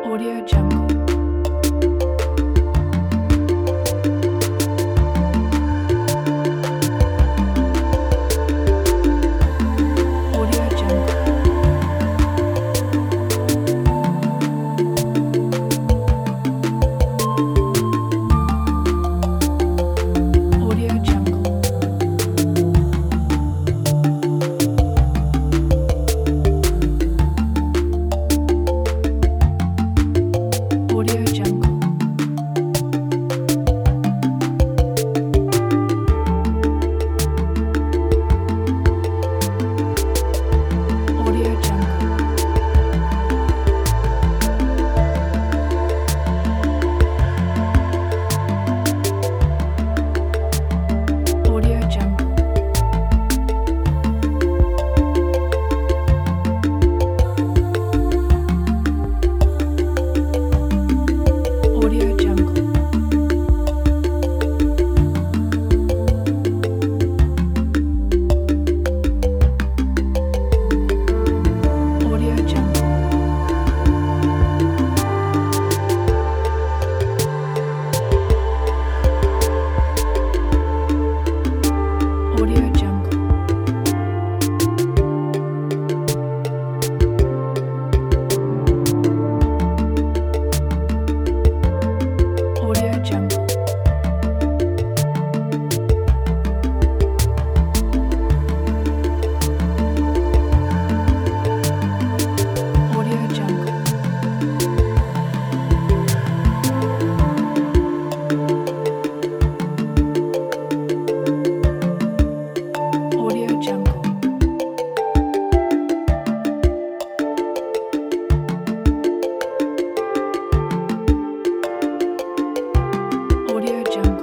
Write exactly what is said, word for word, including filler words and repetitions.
Audio Jungle. Audio Jungle. Audio Jungle. Audio Jungle. Audio Jungle. Audio Jungle. Audio Jungle. Audio Jungle. Audio Jungle. Audio Jungle. Audio Jungle. Audio Jungle. Audio Jungle.